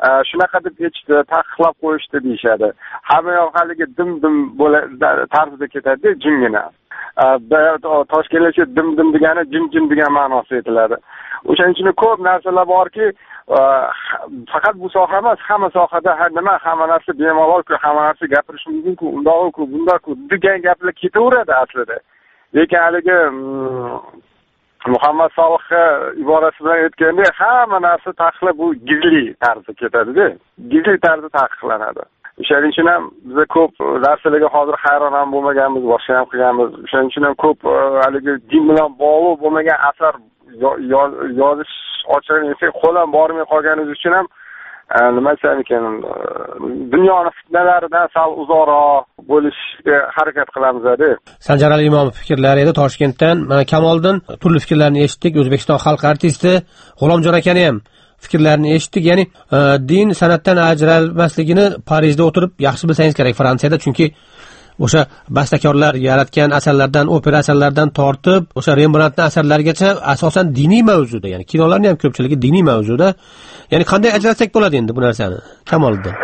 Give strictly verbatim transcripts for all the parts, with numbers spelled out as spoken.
shunaqa deb eshitdi, taqiqlab qo'yishdi deyishadi. Hamma yoq haligi dim-dim tarzda ketadi, jimgina. Toshkentlikcha dim-dim degani jim-jim degan ma'nosi aytiladi. O'shaning uchun ko'p narsalar borki, faqat bu soha emas, hamma sohada har nima, hamma narsa bemalol-ku, hamma narsa gapirish mumkin-ku, undoq-ku, bundoq-ku degan gaplar ketaveradi aslida. Lekin haligi Muhammad Solihga iborasi bilan aytganda hamma narsa taqiqlab bu gizli tarzda ketadi-da. Gizli tarzda taqiqlanadi. O'shaning uchun ham biz ko'p narsalarga hozir hayron ham bo'lmaganmiz, boshqa ham qilganmiz. O'shaning uchun ham ko'p haligi din bilan bog'liq bo'lmagan asar yozish ochig'ini qo'ldan bormay qolganimiz uchun ham nima desam ekan, dunyoni fitnalaridan sal uzoqroq bo'lishga harakat qilamiz-da. Sanjar Ali Imomov fikrlari edi Toshkentdan. Mana Kamoliddin turli fikrlarni eshitdik. O'zbekiston xalq artisti G'ulomjon akani ham fikrlarini eshitdik. Ya'ni din san'atdan ajralmasligini Parijda o'tirib yaxshi bilsangiz kerak, Fransiyada, chunki o'sha bastakorlar yaratgan asarlardan, operatsiyalardan tortib, o'sha Rembrandtning asarlarigacha asosan diniy mavzuda, ya'ni kinolarning ham ko'pchiligi diniy mavzuda. Ya'ni qanday ajratsak bo'ladi endi bu narsani? Kamoliddin.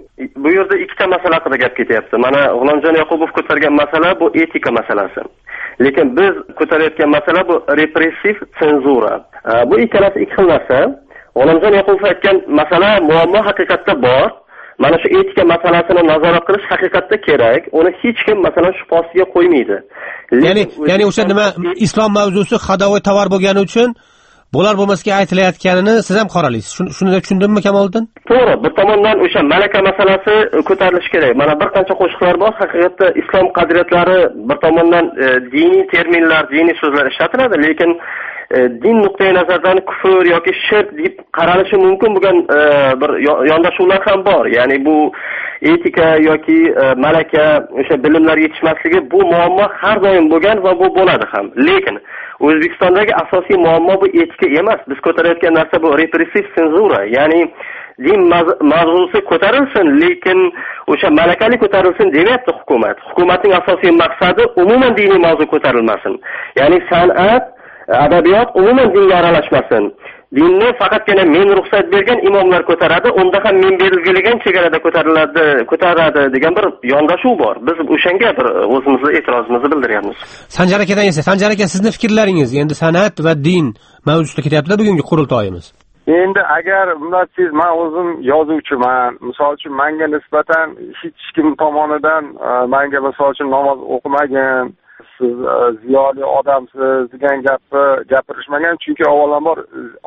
Bu yerda ikkita masala haqida gap ketyapti. Mana G'ulomjon Yoqubov ko'targan masala bu etika masalasi. Lekin biz ko'tarayotgan masala bu repressiv senzura. Bu ikkalasi ikki xil narsa. G'ulomjon Yoqubov aytgan masala muammo haqiqatda bor. Mana shu etika masalasini nazorat qilish haqiqatda kerak. Uni hech kim masalan shubhasiga qo'ymaydi. Ya'ni ya'ni o'sha nima islom mavzusi hadovoy tovar bo'lgani uchun bo'lar bo'lmasga aytilayotganini siz ham qoralaysiz. Shuni tushundimmi Kamoliddin? To'g'ri. Bir tomondan o'sha malaka masalasi ko'tarilishi kerak. Mana bir qancha qo'shiqlar bor, haqiqatda islom qadriyatlari bir tomondan e, diniy terminlar, diniy so'zlar ishlatiladi, lekin e, din nuqtai nazaridan kufr yoki shirk deb qaralishi mumkin bo'lgan e, bir yondashuvlar ham bor. Ya'ni bu etika yoki e, malaka, o'sha bilimlar yetishmasligi bu muammo har doim bo'lgan va bu bo'ladi ham. Lekin O'zbekistondagi asosiy muammo bu etika emas. Biz ko'tarayotgan narsa bu repressiv senzura. Ya'ni din mavzusi ko'tarilsin, lekin o'sha malakali ko'tarilsin demayapti hukumat. Hukumatning asosiy maqsadi umuman diniy mavzu ko'tarilmasin. Ya'ni san'at, adabiyot umuman dinga aralashmasin. Dinni faqatgina men ruxsat bergan imomlar ko'taradi, unda ham men belgilagan chegarada ko'tariladi, ko'taradi degan bir yondashuv bor. Biz o'shanga bir o'zimizni e'tirozimizni bildiryapmiz. Sanjar akadan esa, Sanjar aka sizning fikrlaringiz endi san'at va din mavzusida ketyapti bugungi qurultoyimiz. Endi agar bunday siz, men o'zim yozuvchiman. Misol uchun menga nisbatan hech kim tomonidan menga misol uchun namoz o'qimagan, siz ziyoli odamsiz degan gapni gapirishmagan, chunki avvalambor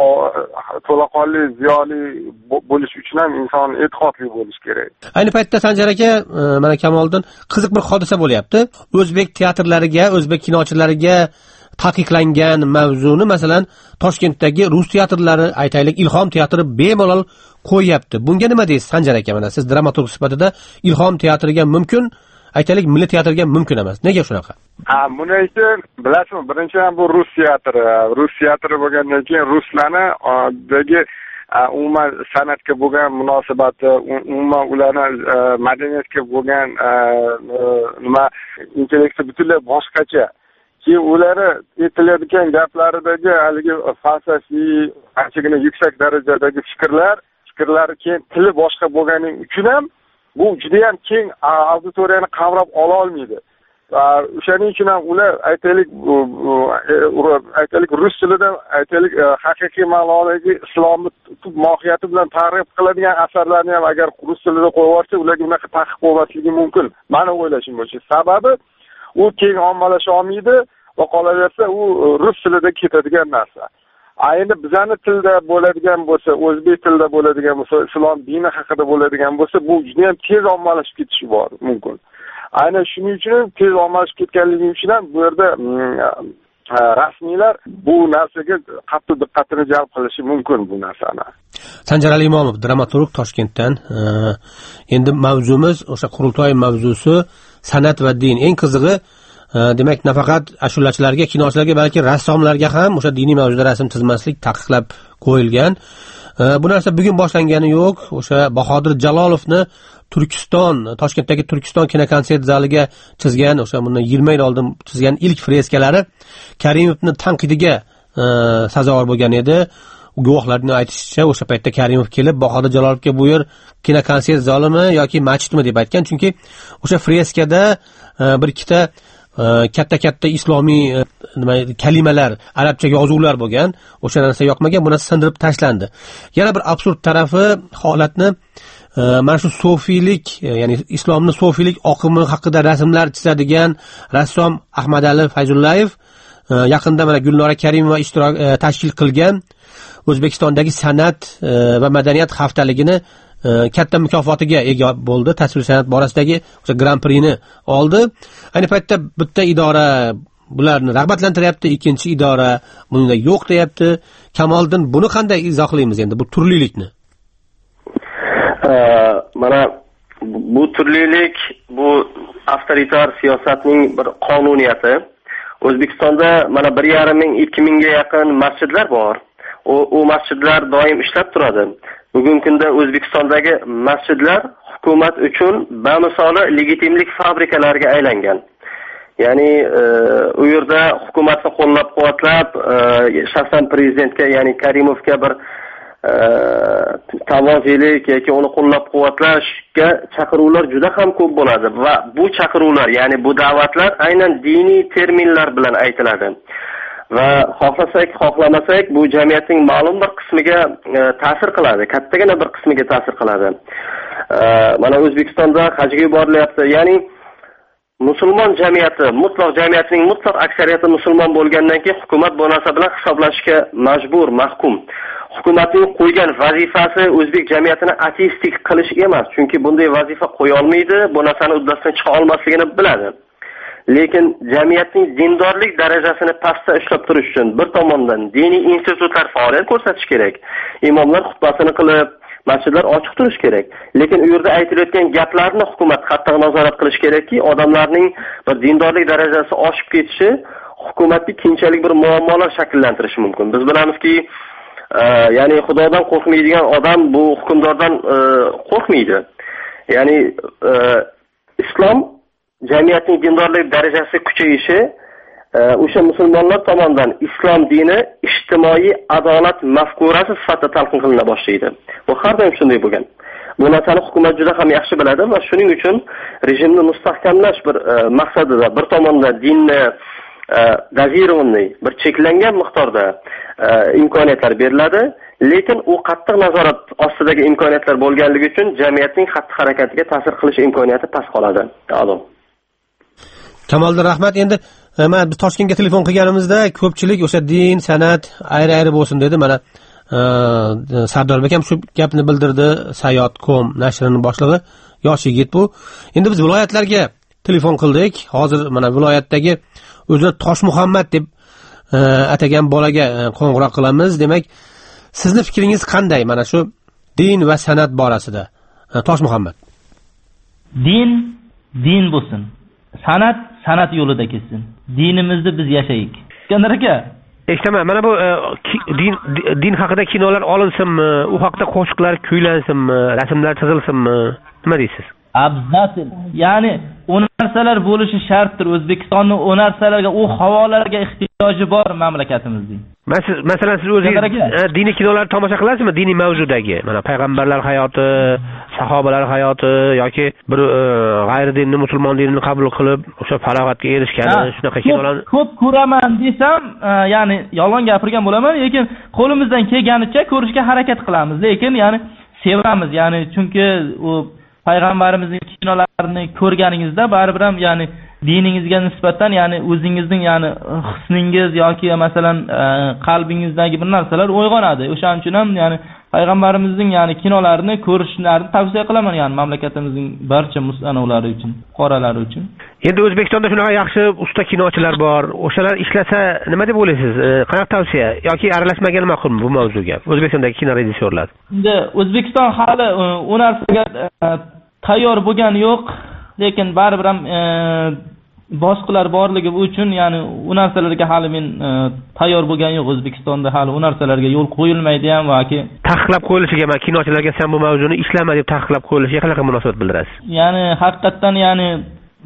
to'laqonli ziyoli bo'lish uchun ham inson e'tiqodli bo'lish kerak. Ayni paytda Sanjar aka, mana Kamoliddin, qiziq bir hodisa bo'lyapti. O'zbek teatrlariga, o'zbek kinochilariga taqiqlangan mavzuni masalan Toshkentdagi rus teatrlari, aytaylik Ilhom teatri bemalol qo'yyapti. Bunga nima deysiz Sanjar aka? Mana siz dramaturg sifatida Ilhom teatriga mumkin, aytaylik Milliy teatrga mumkin emas. Nega shunaqa? Ha, buni uchun bilasizmi, birinchidan bu rus teatri, rus teatri bo'lgandan keyin ruslarning umuman san'atga bo'lgan munosabati, umuman ularning madaniyatga bo'lgan nima intellekti butunlay boshqacha. Keyin ular aytilayotgan gaplaridagi haligi falsafiy, anchagina yuksak darajadagi fikrlar, fikrlari keyin tili boshqa bo'lganing uchun ham bu juda ham keng auditoriyani qamrab ola olmaydi. O'shaning uchun ham ular aytaylik aytaylik rus tilida aytaylik haqiqiy ma'nodagi islomni tub mohiyati bilan targ'ib qiladigan asarlarni ham agar rus tilida qo'yib yuborsa, ularga unaqa taqiq bo'lmasligi mumkin. Meni o'ylashim bo'yicha. Sababi u keng ommalasha olmaydi va qolaversa u rus tilida ketadigan narsa. Ayni bizani tilda bo'ladigan bo'lsa, o'zbek tilida bo'ladigan bo'lsa, islom dini haqida bo'ladigan bo'lsa, bu juda ham tez ommalashib ketishi bor mumkin. Aynan shuning uchun tez ommalashib ketganligi uchun ham bu yerda rasmiylar bu narsaga qattiq diqqatini jalb qilishi mumkin bu narsani. Sanjar Ali Imomov, dramaturg, Toshkentdan. Endi mavzumiz o'sha qurultoy mavzusi san'at va din. Eng qizig'i, demak, nafaqat ashulachilarga, kinochilarga, balki rassomlarga ham o'sha diniy mavzuda rasm chizmaslik taqiqlab qo'yilgan. Bu narsa bugun boshlangani yo'q. O'sha Bahodir Jalolovni Turkiston, Toshkentdagi Turkiston kinokonsert zaliga chizgan, o'sha bundan yigirma yil oldin chizgan ilk freskalari Karimovning tanqidiga sazovor bo'lgan edi. guvohlarning aytishicha o'sha paytda Karimov kelib Bahodir Jalolovga bu yer kinokonsert zalimi yoki masjidmi deb aytgan, chunki o'sha freskada bir ikkita katta katta islomiy nima kalimalar, arabcha yozuvlar bo'lgan. O'sha narsa yoqmagan, bu narsa sindirib tashlandi. Yana bir absurd tarafi holatni mana shu sofiylik, ya'ni islomni sofiylik oqimi haqida rasmlar chizadigan rassom Ahmadali Fayzullayev yaqinda mana Gulnora Karimova ishtirok tashkil qilgan O'zbekistondagi san'at va madaniyat haftaligini katta mukofotiga ega bo'ldi. Tasvir san'at borasidagi o'sha Grand Prixni oldi. Ayni paytda bitta idora bularni rag'batlantiryapti, ikkinchi idora bunda yo'q deyapti. Kamoliddin, buni qanday izohlaymiz endi bu turlilikni? Mana bu turlilik, bu avtoritar siyosatning bir qonuniyati. O'zbekistonda mana bir yarim ming, ikki mingga yaqin masjidlar bor. U, u masjidlar doim ishlab turadi. Bugungi kunda O'zbekistondagi masjidlar hukumat uchun bamisoli legitimlik fabrikalariga aylangan. Ya'ni e, u yerda hukumatni qo'llab-quvvatlab, e, shaxsan prezidentga, ya'ni Karimovga bir e, tavozilik yoki uni qo'llab-quvvatlashga chaqiruvlar juda ham ko'p bo'ladi va bu chaqiruvlar, ya'ni bu da'vatlar aynan diniy terminlar bilan aytiladi. Va xohlasak, xohlamasak bu jamiyatning ma'lum bir qismiga e, ta'sir qiladi, kattagina bir qismiga ta'sir qiladi. E, mana O'zbekistonda hajga yuborilyapti. Ya'ni musulmon jamiyati, mutlaq jamiyatning mutlaq aksariyati musulmon bo'lgandan keyin hukumat bu narsa bilan hisoblashga majbur, mahkum. Hukumatning qo'ygan vazifasi o'zbek jamiyatini ateistik qilish emas, chunki bunday vazifa qo'ya olmaydi, bu narsani uddasidan chiqa olmasligini biladi. Lekin jamiyatning dindorlik darajasini pastda ushlab turish uchun bir tomondan diniy institutlar faoliyat ko'rsatish kerak. Imomlar xutbasini qilib, masjidlar ochiq turish kerak. Lekin u yerda aytilayotgan gaplarni hukumat qattiq nazorat qilish kerakki, odamlarning bir dindorlik darajasi oshib ketishi hukumatning keyinchalik bir muammolar shakllantirishi mumkin. Biz bilamizki, e, ya'ni Xudodan qo'rqmaydigan odam bu hukmdordan e, qo'rqmaydi. Ya'ni e, islom jamiyatning dindorlik darajasi kuchayishi o'sha musulmonlar tomonidan islom dini ijtimoiy adolat mafkurasi sifatida talqin qilina boshlaydi. Bu har doim shunday bo'lgan. Bu narsani hukumat juda ham yaxshi biladi va shuning uchun rejimni mustahkamlash bir e, maqsadida bir tomonda dinni e, dazirovanный, bir cheklangan miqdorda e, imkoniyatlar beriladi, lekin u qattiq nazorat ostidagi imkoniyatlar bo'lganligi uchun jamiyatning xatti harakatiga ta'sir qilish imkoniyati past qoladi. A'lo. Kamoliddin, rahmat. Endi mana biz Toshkentga telefon qilganimizda ko'pchilik o'sha din, san'at ayri-ayri bo'lsin dedi. Mana Sardor akam shu gapni bildirdi. Sayot nokta com nashrining boshlig'i, yosh yigit bu. Endi biz viloyatlarga telefon qildik. Hozir mana viloyatdagi o'zini Toshmuhammad deb atagan bolaga qo'ng'iroq qilamiz. Demak, sizning fikringiz qanday mana shu din va san'at borasida? Toshmuhammad. Din din bo'lsin. San'at san'at yo'lida ketsin. Dinimizni biz yashayik. Iskandar aka, eshitaman. Mana bu din din haqida kinolar olinsinmi? U haqida qo'shiqlar kuylansinmi? Rasmlar chizilsinmi? Nima deysiz? Abzatil. Ya'ni u narsalar bo'lishi shartdir. O'zbekistonning u narsalarga, u havolarga ehtiyoji bor mamlakatimizning. Masalan, siz o'zingiz diniy kinolar tomosha qilasizmi? Diniy mavzudagi, mana payg'ambarlar hayoti, sahobalar hayoti yoki bir g'ayri dinni musulmon dinini qabul qilib o'sha farog'atga erishgan shunaqa kinolarni ko'p ko'raman desam, ya'ni yolg'on gapirgan bo'laman, lekin qo'limizdan kelganicha ko'rishga harakat qilamiz. Lekin ya'ni sevamiz, ya'ni chunki u payg'ambarimizning kinolarini ko'rganingizda baribir ham ya'ni diningizga nisbatan, ya'ni o'zingizning ya'ni hisningiz yoki masalan qalbingizdagi bir narsalar uyg'onadi. O'shaning uchun ham ya'ni payg'ambarimizning ya'ni kinolarini ko'rishlarini tavsiya qilaman, ya'ni mamlakatimizning barcha musulmonlari uchun, fuqarolari uchun. Endi O'zbekistonda shunaqa yaxshi usta kinochilar bor. O'shalar ishlasa nima deb o'ylaysiz? Qanaqa tavsiya yoki aralashmagan ma'qulmi bu mavzuga? O'zbekistondagi kino rejissyorlar. Endi O'zbekiston hali u narsaga tayyor bo'lgani yo'q, lekin baribir ham boshqalar borligi uchun ya'ni u narsalarga hali men tayyor bo'lgan yo'q. O'zbekistonda hali u narsalarga yo'l qo'yilmaydi ham yoki taqiqlab qo'yilishiga, men kinochilarga sen bu mavzuni ishlama deb taqiqlab qo'yilishiga qanaqa munosabat bildirasiz? Ya'ni haqiqatan ya'ni yaxshi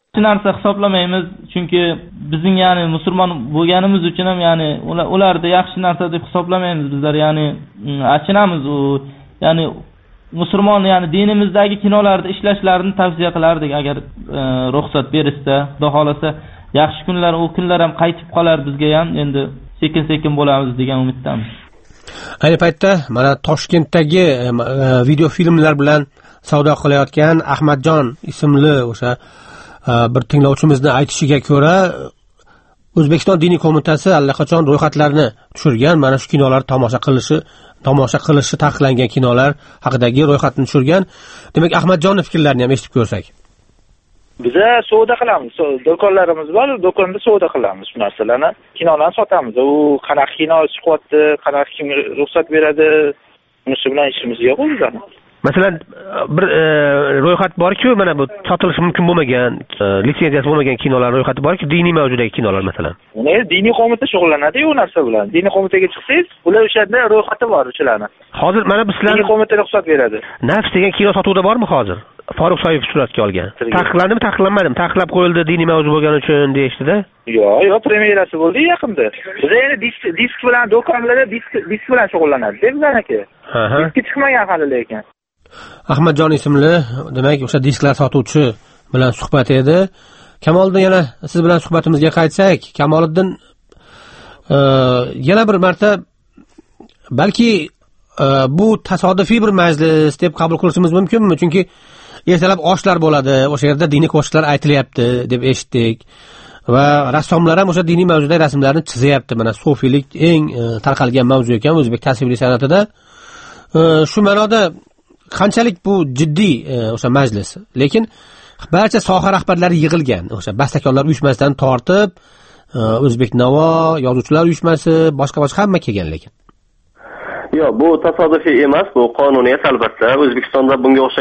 Hech narsa hisoblamaymiz, chunki bizning ya'ni musulmon bo'lganimiz uchun ham ya'ni ularni yaxshi narsa deb hisoblamaymiz bizlar, ya'ni achinamiz u, ya'ni musulmon ya'ni dinimizdagi kinolarda ishlashlarini tavsiya qilardik agar e, ruxsat berishsa, xudo xolasa yaxshi kunlar, u kunlar ham qaytib qolar bizga ham, endi sekin-sekin bo'lamiz degan umiddamiz. Ayni paytda mana Toshkentdagi e, video filmlar bilan savdo qilayotgan Ahmadjon ismli o'sha bir tinglovchimizni aytishiga ko'ra, O'zbekiston diniy qo'mitasi allaqachon ro'yxatlarni tushirgan, mana shu kinolar tomosha qilishi, tomosha qilishi taqiqlangan kinolar haqidagi ro'yxatni tushirgan. Demak, Ahmadjonning fikrlarini ham eshitib ko'rsak. Biza savdo qilamiz, do'konlarimiz bor, do'konda savdo qilamiz shu narsalarni. Kinolarni sotamiz. U qanaqa kino chiqyapti, qanaqa kim ruxsat beradi, bunisi bilan ishimiz yo'q bizning. Masalan, bir e, ro'yxat bor-ku, mana bu sotilishi mumkin bo'lmagan, e, litsenziyasi bo'lmagan kinolar ro'yxati bor-ku, diniy mavzudagi kinolar masalan. Uni diniy qo'mita shug'ullanadi u narsa bilan. Diniy qo'mitaga chiqsangiz, ular o'shanda ro'yxati bor uchilarni. Hozir mana bizlar diniy qo'mita ruxsat beradi. Nafs degan kino sotuvda bormi hozir? Farruh Soyif suratga olgan. Taqiqlandimi, taqiqlanmadimi? Taqiqlab qo'yildi diniy mavzu bo'lgani uchun deyishdi-da. Yo'q, yo'q, premyerasi bo'ldi yaqinda. Biz endi disk disk bilan do'konlarda disk disk bilan shug'ullanadi, deb bizaniki. Diski chiqmagan hali lekin. Ahmadjon ismli, demak, o'sha disklar sotuvchi bilan suhbat edi. Kamoliddin, yana siz bilan suhbatimizga qaytsak, Kamoliddin e, yana bir marta balki e, bu tasodifiy bir majlis deb qabul qilishimiz mumkinmi? Chunki ertalab oshlar bo'ladi, o'sha yerda diniy qo'shiqlar aytilyapti deb eshitdik va rassomlar ham o'sha diniy mavzudagi rasmlarni chizyapti. Mana sufiylik eng e, tarqalgan mavzu ekan o'zbek tasviriy san'atida. E, shu ma'noda qanchalik bu jiddiy e, o'sha majlis, lekin barcha soha rahbarlari yig'ilgan, o'sha bastakorlar uyushmasidan tortib e, O'zbek Navo, yozuvchilar uyushmasi, boshqa boshqa hamma kelgan lekin. Yo'q, bu tasodifiy emas, bu qonuniyat albatta. O'zbekistonda bunga o'xshagan